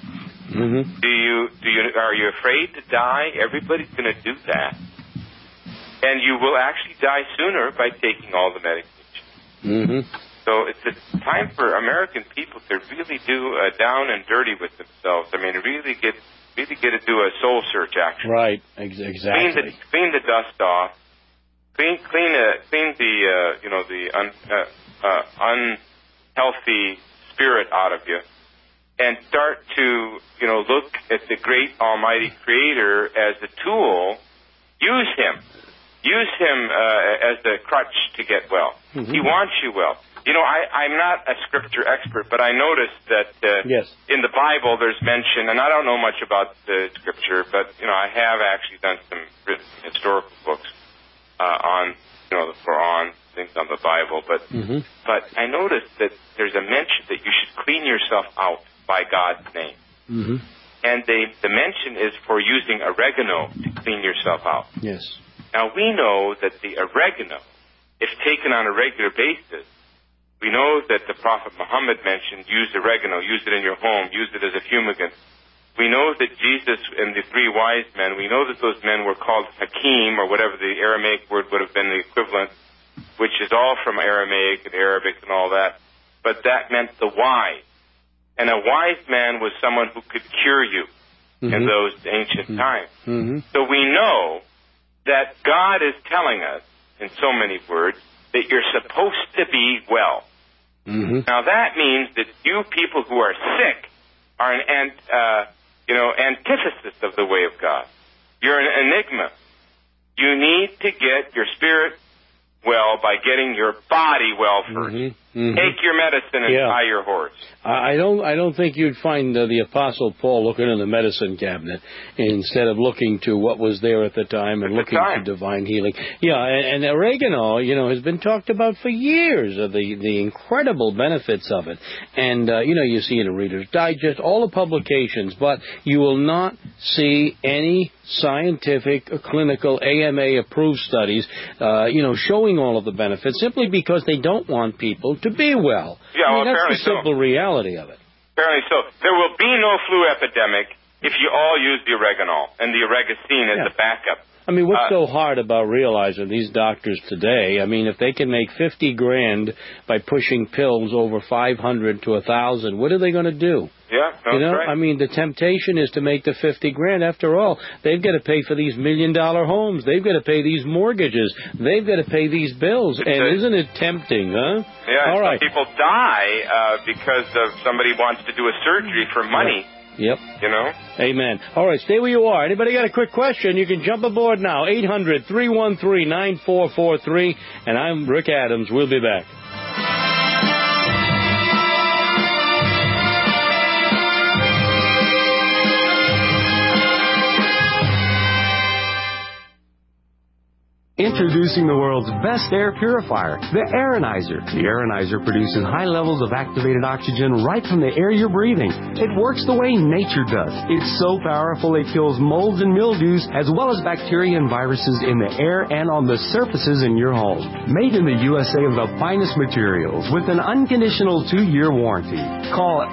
Are you afraid to die? Everybody's going to do that, and you will actually die sooner by taking all the medication. So it's a time for American people to really do down and dirty with themselves. I mean, really get to do a soul search, actually. Right, exactly. Clean the dust off. Clean the unhealthy spirit out of you, and start to look at the great Almighty Creator as a tool. Use Him as a crutch to get well. He wants you well. I'm not a scripture expert, but I noticed that in the Bible there's mention, and I don't know much about the scripture, but I have actually done some written historical books on the Quran, things on the Bible, but I noticed that there's a mention that you should clean yourself out by God's name. And the mention is for using oregano to clean yourself out. Yes. Now we know that the oregano, if taken on a regular basis, we know that the Prophet Muhammad mentioned, use oregano, use it in your home, use it as a fumigant. We know that Jesus and the 3 wise men, we know that those men were called Hakim, or whatever the Aramaic word would have been the equivalent, which is all from Aramaic and Arabic and all that. But that meant the wise. And a wise man was someone who could cure you in those ancient times. So we know that God is telling us, in so many words, that you're supposed to be well. Now that means that you people who are sick are an antithesis of the way of God. You're an enigma. You need to get your spirit well by getting your body well first. Take your medicine and buy your horse. I don't think you'd find the Apostle Paul looking in the medicine cabinet instead of looking to what was there at the time and looking to divine healing. Yeah, and oregano, has been talked about for years, the incredible benefits of it. And, you see in the Reader's Digest, all the publications, but you will not see any scientific, clinical, AMA-approved studies, showing all of the benefits simply because they don't want people to be well. Yeah, that's the simple reality of it. Apparently so. There will be no flu epidemic if you all use the oregano and the oregacine as the backup. I mean, what's so hard about realizing these doctors today? I mean, if they can make $50,000 by pushing pills over 500 to 1,000, what are they going to do? Yeah, that's right. I mean, the temptation is to make the $50,000. After all, they've got to pay for these $1 million homes. They've got to pay these mortgages. They've got to pay these bills. And isn't it tempting, huh? Yeah, all right. Some people die because of somebody wants to do a surgery for money. Yep. Amen. All right, stay where you are. Anybody got a quick question, you can jump aboard now. 800-313-9443. And I'm Rick Adams. We'll be back. Introducing the world's best air purifier, the Aeronizer. The Aeronizer produces high levels of activated oxygen right from the air you're breathing. It works the way nature does. It's so powerful it kills molds and mildews as well as bacteria and viruses in the air and on the surfaces in your home. Made in the USA of the finest materials with an unconditional 2-year warranty. Call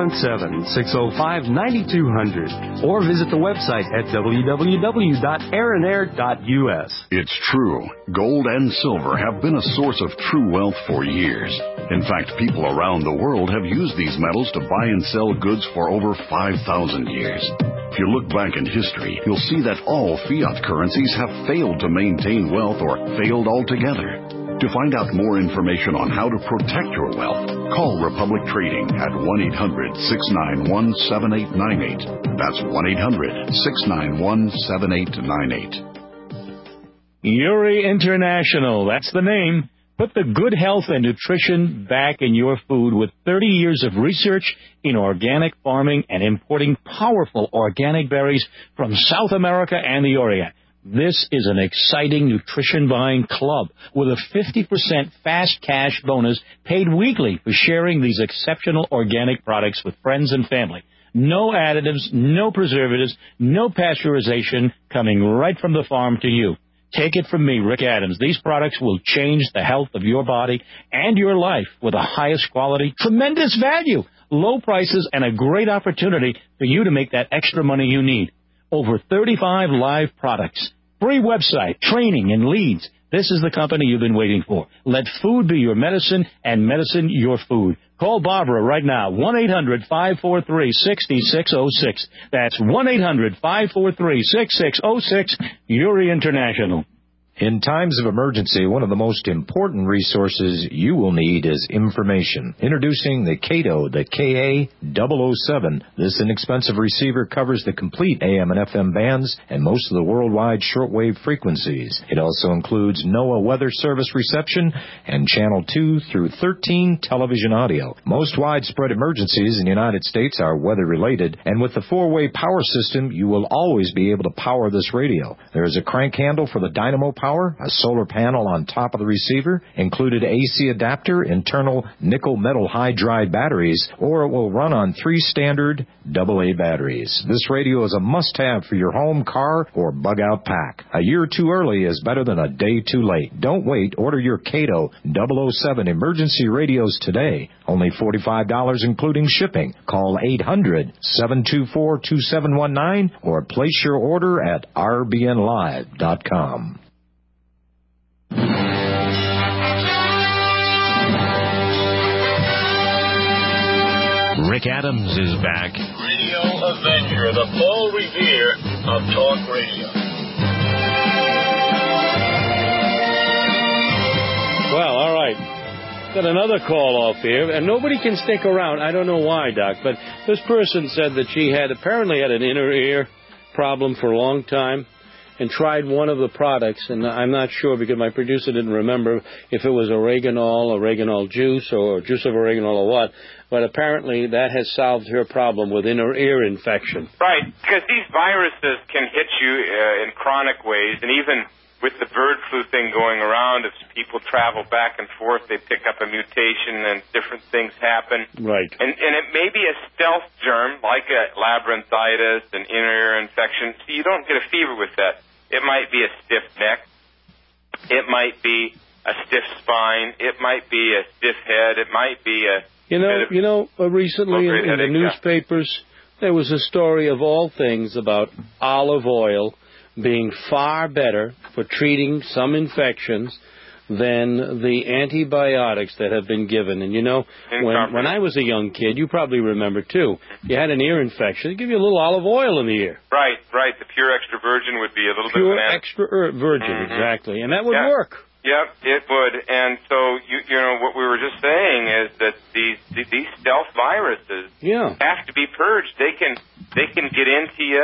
877-605-9200 or visit the website at www.aeronair.us. It's true. Gold and silver have been a source of true wealth for years. In fact, people around the world have used these metals to buy and sell goods for over 5,000 years. If you look back in history, you'll see that all fiat currencies have failed to maintain wealth or failed altogether. To find out more information on how to protect your wealth, call Republic Trading at 1-800-691-7898. That's 1-800-691-7898. Uri International, that's the name. Put the good health and nutrition back in your food with 30 years of research in organic farming and importing powerful organic berries from South America and the Orient. This is an exciting nutrition buying club with a 50% fast cash bonus paid weekly for sharing these exceptional organic products with friends and family. No additives, no preservatives, no pasteurization, coming right from the farm to you. Take it from me, Rick Adams. These products will change the health of your body and your life with the highest quality, tremendous value, low prices, and a great opportunity for you to make that extra money you need. Over 35 live products, free website, training, and leads. This is the company you've been waiting for. Let food be your medicine and medicine your food. Call Barbara right now, 1-800-543-6606. That's 1-800-543-6606, Uri International. In times of emergency, one of the most important resources you will need is information. Introducing the Kato, the KA007. This inexpensive receiver covers the complete AM and FM bands and most of the worldwide shortwave frequencies. It also includes NOAA Weather Service reception and Channel 2 through 13 television audio. Most widespread emergencies in the United States are weather-related, and with the 4-way power system, you will always be able to power this radio. There is a crank handle for the dynamo power, a solar panel on top of the receiver, included AC adapter, internal nickel metal hydride batteries, or it will run on 3 standard AA batteries. This radio is a must-have for your home, car, or bug-out pack. A year too early is better than a day too late. Don't wait. Order your Kato 007 emergency radios today. Only $45 including shipping. Call 800-724-2719 or place your order at rbnlive.com. Rick Adams is back. Radio Avenger, the Paul Revere of talk radio. Well, all right. Got another call off here, and nobody can stick around. I don't know why, Doc, but this person said that she apparently had an inner ear problem for a long time. and tried one of the products, and I'm not sure because my producer didn't remember if it was oreganol juice or juice of oreganol or what, but apparently that has solved her problem with inner ear infection. Right, because these viruses can hit you in chronic ways, and even with the bird flu thing going around, if people travel back and forth, they pick up a mutation and different things happen. Right. And it may be a stealth germ, like a labyrinthitis, an inner ear infection, so you don't get a fever with that. It might be a stiff neck. It might be a stiff spine. It might be a stiff head. It might be a... Recently in the newspapers, there was a story of all things about olive oil being far better for treating some infections than the antibiotics that have been given. And, when I was a young kid, you probably remember, too, you had an ear infection, they'd give you a little olive oil in the ear. Right. The pure extra virgin would be a little pure bit of an extra virgin, exactly. And that would work. Yep, it would. And so, what we were just saying is that these stealth viruses have to be purged. They can get into you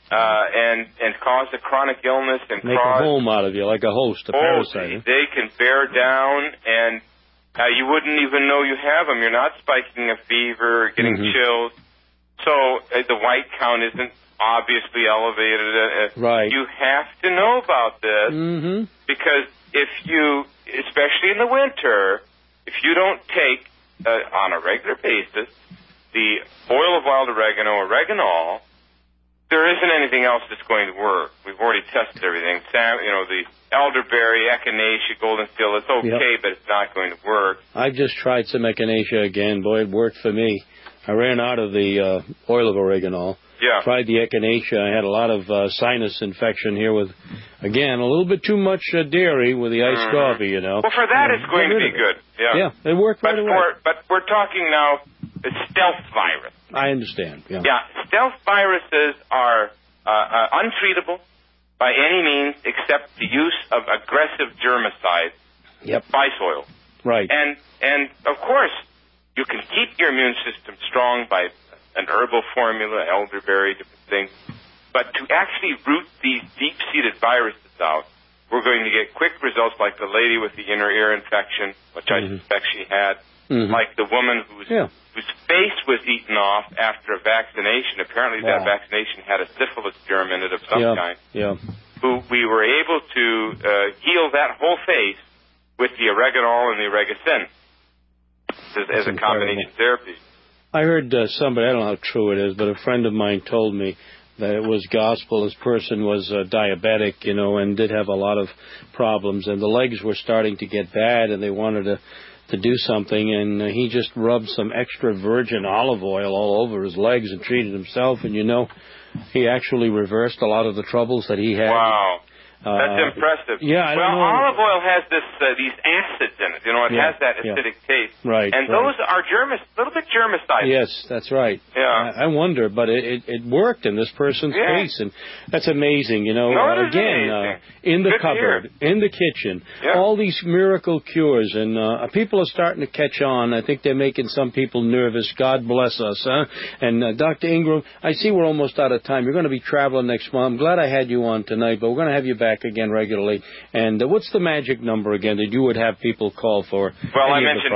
and cause a chronic illness and make a home out of you, like a host, a parasite. They can bear down, and you wouldn't even know you have them. You're not spiking a fever or getting chills. So the white count isn't obviously elevated. Right. You have to know about this because if you, especially in the winter, if you don't take on a regular basis the oil of wild oreganol, there isn't anything else that's going to work. We've already tested everything. The elderberry, echinacea, golden seal, it's okay, but it's not going to work. I've just tried some echinacea again. Boy, it worked for me. I ran out of the oil of oreganol. Yeah. Tried the echinacea. I had a lot of sinus infection here with, again, a little bit too much dairy with the iced coffee, Well, for that, it's going to be good. Yeah, it worked right away. But we're talking now stealth virus. I understand. Yeah, stealth viruses are untreatable by any means except the use of aggressive germicides by soil. Right. And of course, you can keep your immune system strong by an herbal formula, elderberry, different things. But to actually root these deep-seated viruses out, we're going to get quick results like the lady with the inner ear infection, which I suspect she had, like the woman whose face was eaten off after a vaccination. Apparently that vaccination had a syphilis germ in it of some kind. Who we were able to heal that whole face with the oreganol and the oregacin as a combination therapy. I heard somebody, I don't know how true it is, but a friend of mine told me that it was gospel. This person was diabetic, and did have a lot of problems, and the legs were starting to get bad, and they wanted to do something, and he just rubbed some extra virgin olive oil all over his legs and treated himself, and he actually reversed a lot of the troubles that he had. Wow. That's impressive. Yeah, I don't know. Olive oil has these acids in it. It has that acidic taste. Right. And those are a little bit germicidal. Yes, that's right. Yeah. I wonder, but it worked in this person's case, and that's amazing. Amazing. In the cupboard, in the kitchen, all these miracle cures, and people are starting to catch on. I think they're making some people nervous. God bless us, huh? And Dr. Ingram, I see we're almost out of time. You're going to be traveling next month. I'm glad I had you on tonight, but we're going to have you back again regularly. And what's the magic number again that you would have people call for? Well, I mentioned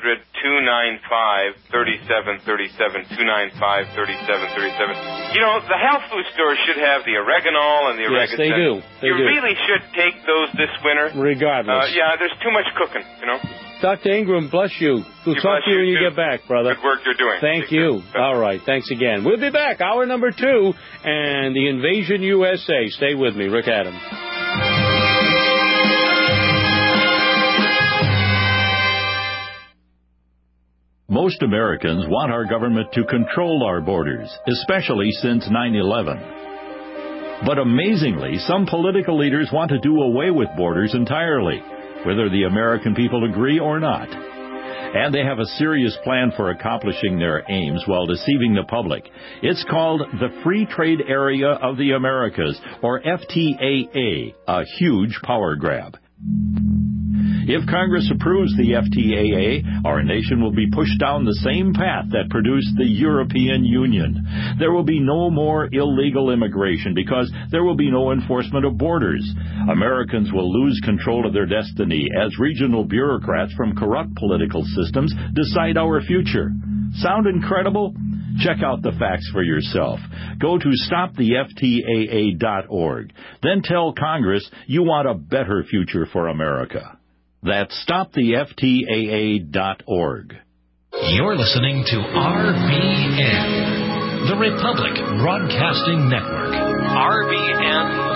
800-295-3737, 295-3737. The health food store should have the oreganol and the oregacin. Yes, they do. You really should take those this winter. Regardless. There's too much cooking, Dr. Ingram, bless you. We'll talk to you when you get back, brother. Good work you're doing. Thank you. All right. Thanks again. We'll be back. Hour number 2 and the Invasion USA. Stay with me. Rick Adams. Most Americans want our government to control our borders, especially since 9/11. But amazingly, some political leaders want to do away with borders entirely, whether the American people agree or not. And they have a serious plan for accomplishing their aims while deceiving the public. It's called the Free Trade Area of the Americas, or FTAA, a huge power grab. If Congress approves the FTAA, our nation will be pushed down the same path that produced the European Union. There will be no more illegal immigration because there will be no enforcement of borders. Americans will lose control of their destiny as regional bureaucrats from corrupt political systems decide our future. Sound incredible? Check out the facts for yourself. Go to stoptheftaa.org. Then tell Congress you want a better future for America. That's stoptheftaa.org. You're listening to RBN, the Republic Broadcasting Network. RBN